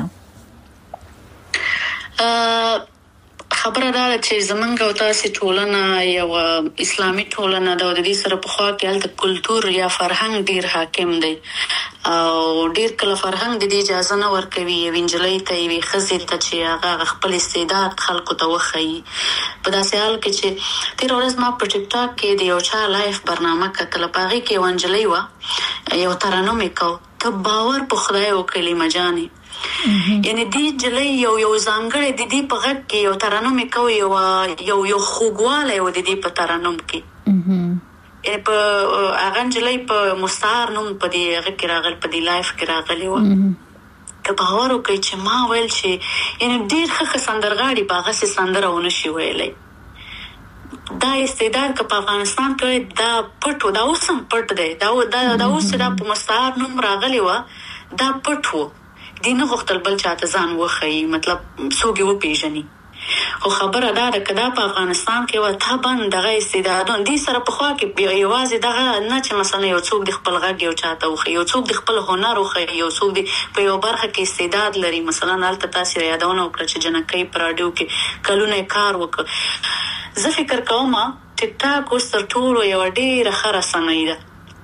خبره دا چې زمونږ او تاسو ټولنه یو اسلامي ټولنه د دې سره په خوا کې هلته کلچر یا فرهنګ ډیر حاکم دی او ډیر کله فرهنګ د دې اجازه نه ورکوي وینجلې ته وي خزې ته چې هغه خپل استعداد خلکو ته وښيي په داسې حال کې چې تیر ورځ ما په ټیک ټاک کې د یو چا لایف برنامه کتله په هغې کې وینجلې وه یو ترنم یې کو ته باور په خدای وکړې مجانې یعنی دی جلې یو یو ځانګړی د دې په غږ کې یو ترنم کوي یو یو یو خوږوالی و د دې په ترنم کې یعنی په هغه جلې په مستعار نوم په دې هغه کې راغلی په دې لایف کې راغلی و که باور وکړئ چې ما ویل چې یعنی ډېر ښه سندرغاړي به هغسې سندره ونه شي ویلی دا استعداد که په افغانستان کې دا پټ و دا اوس هم پټ دی دا اوس چې دا په مستعار نوم راغلی و دا پټ و دی نه غوښتل بل چاته ځان وښيي مطلب څوک یې وپېژني خو خبره دا ده که دا په افغانستان کې وه طبعا دغه استعدادونه دې سره پخوا کې یوازې دغه نه چې مثلا یو څوک د خپل غږ یو چاته وښيي یو څوک د خپل هنر وښيي یو څوک د په یو برخه کې استعداد لري مثلا هلته تاسې یادونه وکړه چې جنکۍ په راډیو کې کلونه کار وکړ زه فکر کوم ټیک ټاک اوس تر ټولو یوه ډېره ښه رسنۍ ده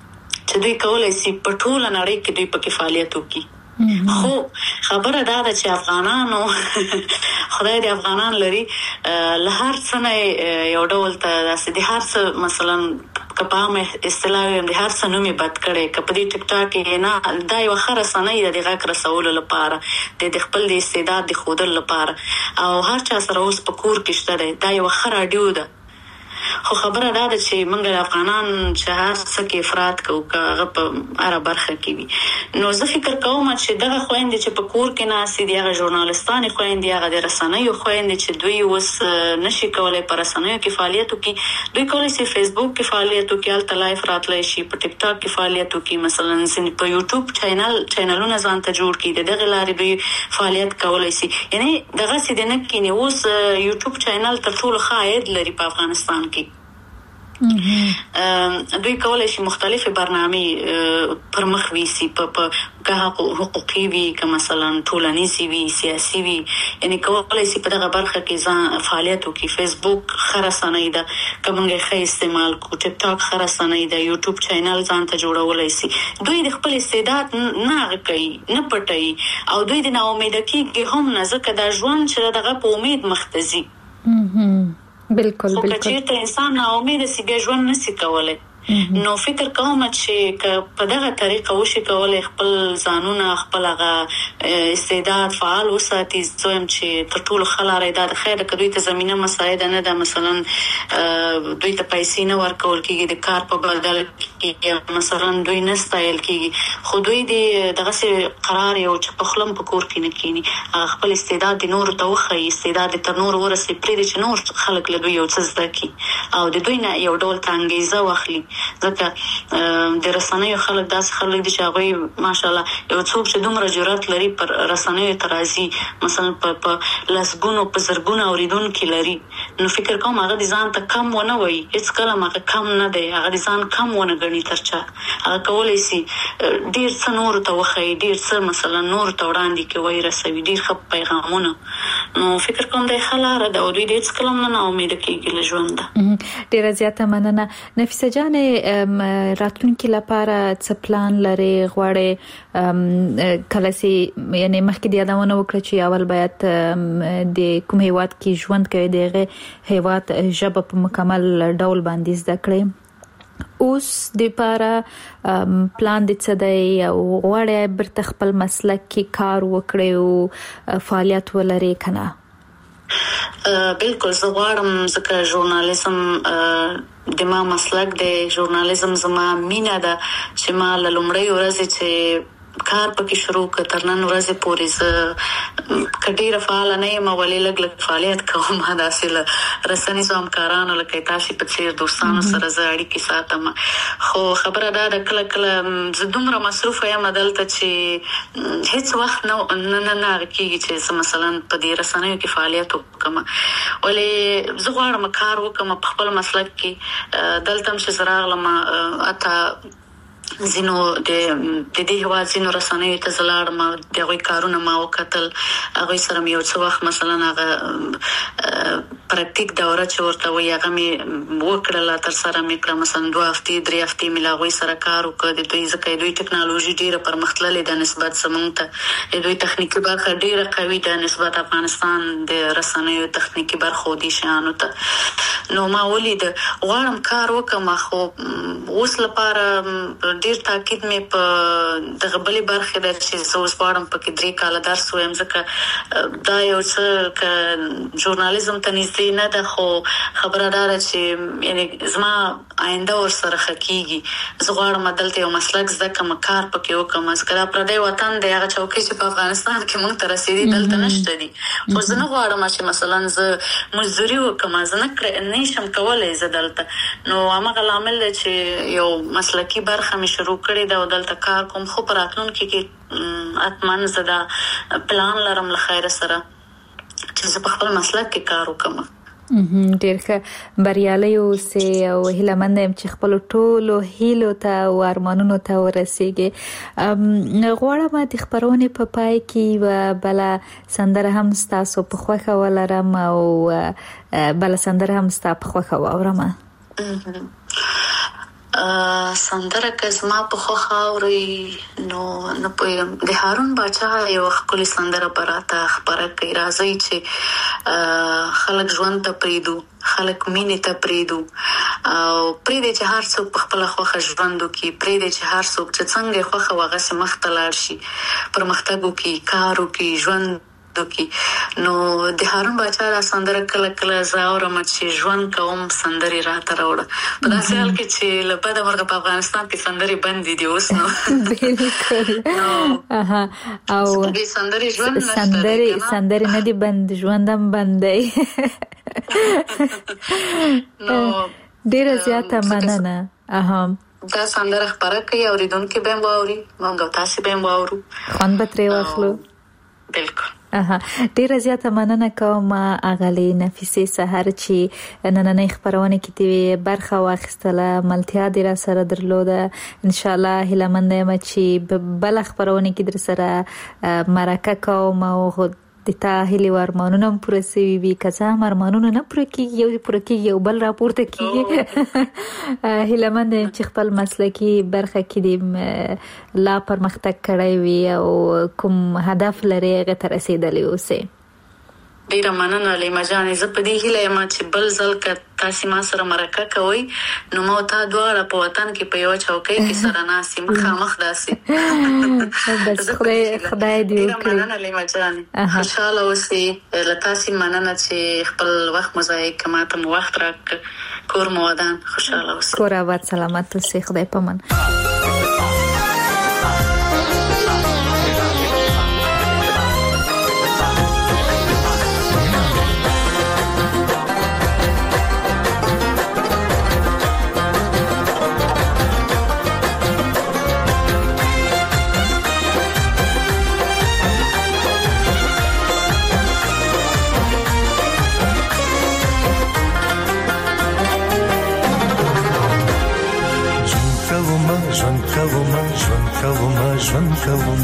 چې دوی کولای شي په ټوله نړۍ کې دوی په فعالیت وکړي. خو خبره دا ده چې افغانانو خدای دې افغانان لري له هر څه نه یو ډول ته داسې د هر څه مثلا کپامه اصطلاح د هر څه نومي بد کړي کپه دې ټیک ټاک کې نه دا یو خره سنې د غږ رسول لپاره د خپل د استعداد د خودل لپاره او هر چا سره اوس په کور کې شته دا یو خره اډیو ده. خو خبره دا ده چې موږ افغانان چې هر څه کې افراط کوو هغه په هر برخه کې وي نو زه فکر کوم چې دغه خويندې چې په کور کې ناسي دي هغه ژورنالستانې خويندې هغه د رسنیو خويندې چې دوی اوس نشي کولای پر رسنیو کې فعالیت وکړي دوی کولای شي فیسبوک کې فعالیت وکړي الته لایف راتلای شي په ټیک ټاک کې فعالیت وکړي مثلا ځین په یوټیوب چینل چینلونه ځان ته جوړ کړي دغه لارې دوی فعالیت کولای شي یعنی دغه سې د نه کې نو اوس یوټیوب چینل تر ټولو خاید لري په افغانستان کې دوی کولای شي مختلفه برنامه پر مخ ویسي په که حقوقي وي که مثلا ټولنیزي وي سیاسي وي یعنی کولای شي په دغه برخه کې ځان فعالیت وکړي. فیسبوک خرسانه ده کومه ښه استعمال کو ټیک ټاک خرسانه ده یوټیوب چینل ځان ته جوړولای شي دوی د خپل استعداد نه کوي نه پټي او دوی د نا امید کېږي هم نه ځکه دا ژوند چې دغه په امید مختزي بالکل بالکل چې انسان نا امید سي به ژوند نشي کولای نو فکر کوم چې په دغه طریقه وشي کولای خپل ځانونه خپل هغه استعداد فعال وساتي زم چې تر ټولو خلاره د خیر کدوې ته زمينه مساعده نه ده مثلا دوی ته پیسې نه ورکول کېږي د کار په بدل کې مثلا دوی نه ستایل کېږي خو دوی دغه سي قرار یو چې په خلم په کور کې نه کینی خپل استعداد د نور ته وخی استعداد تر نور ورسې پرې چې نور خلک له دوی یو څه زده کی او د دوی نه یو ډول تانګیزه واخلي ځکه د رسنیو خلک داس خلک دي چې هغه ماشاءالله یو څوک چې دومره جرأت لري پر رسنیو ترازی مثلا په لسګونو په زرګونو اوریدونکو لري نو فکر کوم هغه د ځان ته کم ونه وي هیڅ کله هغه کم نه دی هغه د ځان کم ونه غني ترچا هغه کولای شي ډیر څه نور ته وخی ډیر څه مثلا نور ته وړاندې کې وای رسوي ډیر خپ پیغامونه نو فکر کوم د خلاره د اوري ډیر کله نه امید کېږي له ژوند ډیر زیاته مننه. نفیسه جان راتلونکي لپاره څه پلان لري غواړي کله سي یعنی مخکې د یادونه وکړه چې اول باید د کوم هیواد کې ژوند کوي دغه هیواد ژبه په مکمل ډول باندې زده کړي اوس د لپاره پلان د څه دی او غواړي برته خپل مسلک کې کار وکړي او فعالیت ولري کنه بالکل زه غواړم ځکه ژورنالیزم د ما مسلک دی ژورنالیزم زما مینا ده چې ما لومړی ورځ چې کار پکې شروع کړ تر نن ورځې پورې زه کډیره فعال نه یم ولې لګ لګ فعالیت کوم دا سیل رسنۍ زوم کارانو لکه تاسو په څیر دوستانو سره زه اړیکې ساتم خو خبره دا د کله کله زه دومره مصروف یم دلته چې هیڅ وخت نه نه نه کېږي چې مثلا په دې رسنیو کې فعالیت وکم ولې زه غواړم کار وکم په خپل مسلک کې دلته چې زراغلم اته زینو د د دې هوا زینو رسنیو ته زلاړم د غوي کارونه ما وکتل هغه سره یو څه وخت مثلا هغه پریکټیک دوره چې ورته وي هغه می وکړه تر سره می کړم مثلا دوه هفتې درې هفتې می لا غوي سره کار وکړ د دوی ځکه دوی ټکنالوژي ډیره پرمختللې ده نسبت سمون ته دوی تخنیکی برخه ډیره قوي ده نسبت افغانستان د رسنیو تخنیکی برخه دي شانو ته نو ما ولید غواړم کار وکم خو اوس لپاره ډیر تاکید مې په دغه بلې برخه د چې زوس پاړم په کې درې کال درس وایم ځکه دا یو څه ک ژورنالیزم ته نږدې نه ده خو خبره ده چې یعنی زما آینده ور سره حقيقي زه غواړم دلته یو مسلک زده کوم کار پکې وکم ځکه پر دې وطن دی هغه چوکۍ چې په افغانستان کې مونږ ته رسیدي دلته نشته دي خو زه نه غواړم چې مثلا زه مزدوري وکم زه نه کړ نه شم کولای زه دلته نو هغه عامل چې یو مسلکی برخه شروع کړی دا دلته کار کوم خو پراتلونکو کې اتمن زدا پلان لرم له خیر سره چې زه په خپل مسلک کې کار وکم ډیر ښه بریالي اوسئ او هیله مند یم چې خپل ټولو هیلو ته او ارمانونو ته ورسیږئ غواړم د خبرونه په پای کې و بل سندره هم تاسو په خوښه ولرم او بل سندره هم تاسو په خوښه واورم سندره که زما په خوښه اوري نو نه پوهېږم د هارون باچا یو ښکلې سندره به راته خپره کړي راځئ چې خلک ژوند ته پرېږدو خلک مینې ته پرېږدو او پرېږدی چې هر څوک په خپله خوښه ژوند وکړي پرېږدی چې هر څوک چې څنګه یې خوښه وه هغسې مخته لاړ شي پرمختګ وکړي کار وکړي ژوند وکړي نو د هارون باچا دا سندره کله کله زه اورم چې ژوند کوم سندرې راته راوړه په داسې حال کې چې له بده مرغه په افغانستان کې سندرې بندې دي اوس نو او د سندرې ژوند نشته سندرې سندرې نه دي بند ژوند هم بند دی ډېره زیاته مننه دا سندره خپره کوي اورېدونکي به هم واوري موږ او تاسې به هم واورو خوند به ترې واخلو بلکل اها ډیره زیاته مننه کوم اغلی نفیسه سحر چې نننې خبرونه کې دی برخه واخیستله ملتیا د را سره درلوده ان شاء الله هله منده م چې بل خبرونه کې در سره مرکه کوم او د تا هلي ورمانونه پوره سوي وي کزه مرمانونه نه پوره کیږي یو پوره کیږي یو بل راپورته کیږي هله منده چې خپل مسلکی برخه کې دی لا پرمختګ کړی وي او کوم هدف لري هغه ته رسیدلی اوسه ډیره مننه لیما جانې زه په دې هیله یم چې بل ځل که تاسې ما سره مرکه کوئ نو ما او تا دواړه په وطن کې په یوه چوکۍ کې سره ناستې مخامخ داسې بس خدای خدای دې ډیره مننه لیما جانې خوشحاله اوسئ له تاسې مننه چې خپل وخت مو ضایع که ما ته مو وخت راکړ کور مو ودان خوشحاله اوسئ کور آباد سلامت اوسئ خدای پامان ژوند کوم ژوند کوم ژوند کوم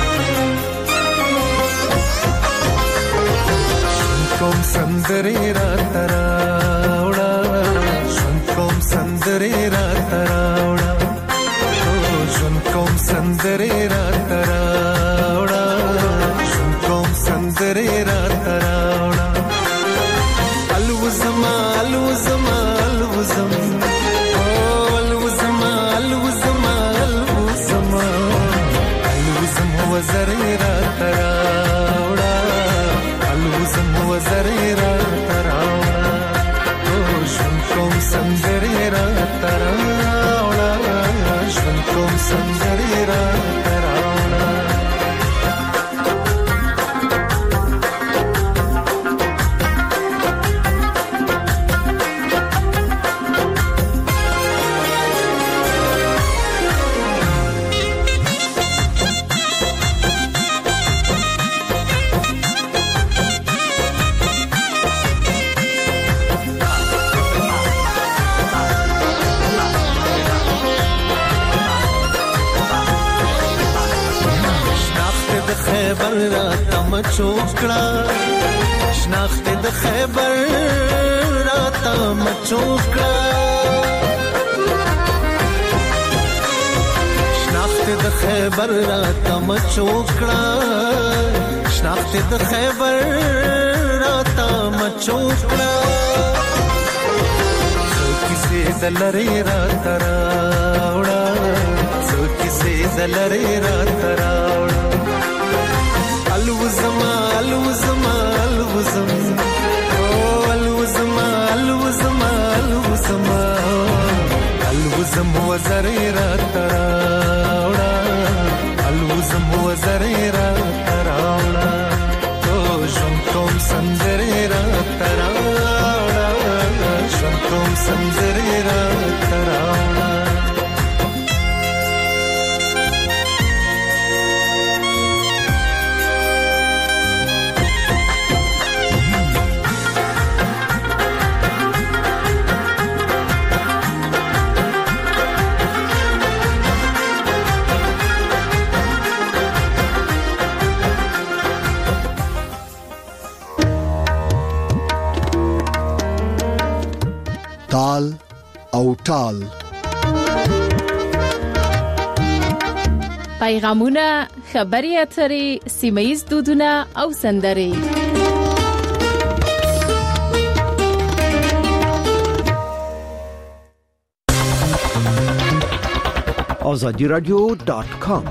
ژوند کوم سندرې راته راوړه ژوند کوم سندرې راته راوړه ژوند کوم سندرې راته راوړه ژوند کوم سندرې راته راوړه الوزما الوزما الوزما وزرې راته راوړه الوزم وزرې راته راوړه ژوند کوم سندرې راته راوړه ژوند کوم سندرې راته راوړه خیبر راته مچوکړه شناخت د خیبر راته مچوکړه شناخت د خیبر راته مچوکړه شناخت د خیبر راته مچوکړه څو کیسې دلري راته راوړه څو کیسې دلري راته راوړه الوزما الوزما الوزم او الوزما الوزما الوزما الوزم وزرې راته راوړه الوزم وزرې راته راوړه ژوند کوم سندرې راته راوړه ژوند کوم سندرې راته راوړه تال او ټال پیغامونه، خبري اترې، سیمه‌یز دودونه او سندرې. آزادی رادیو دات کام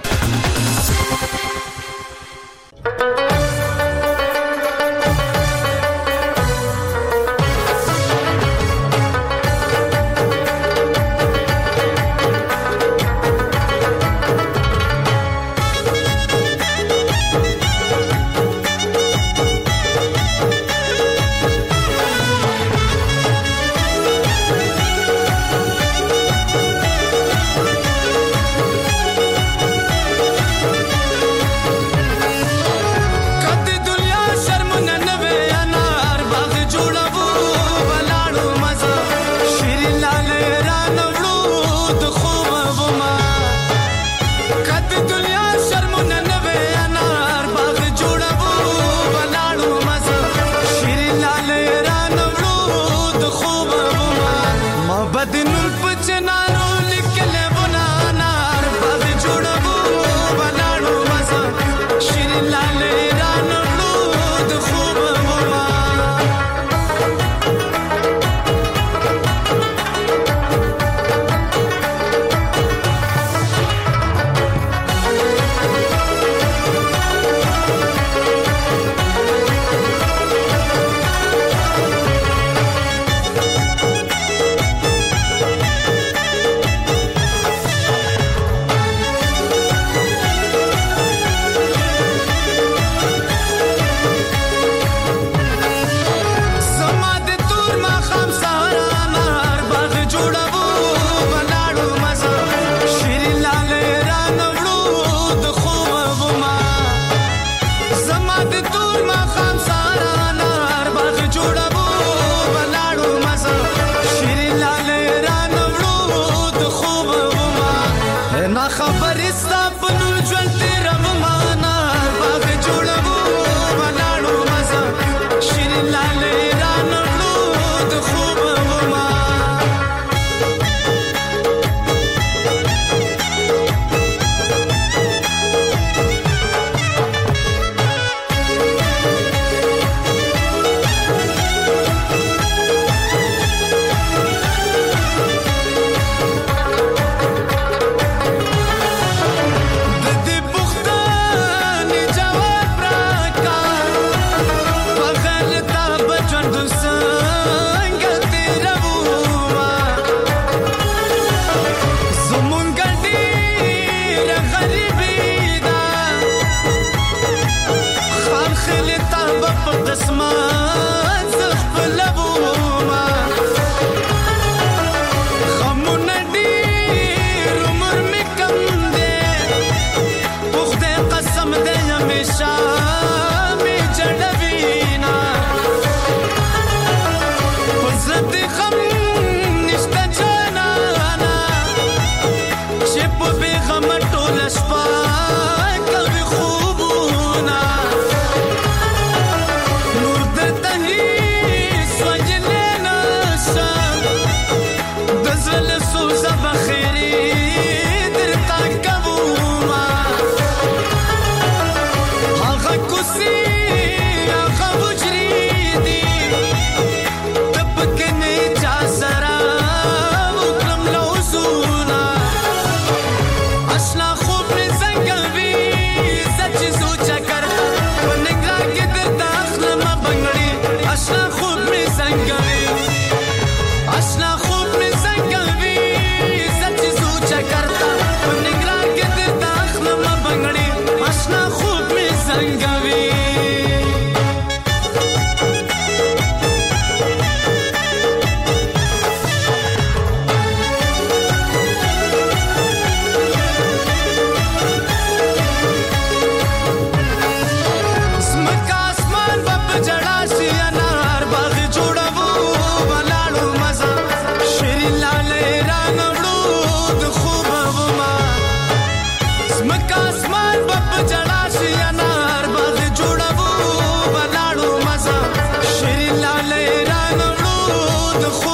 the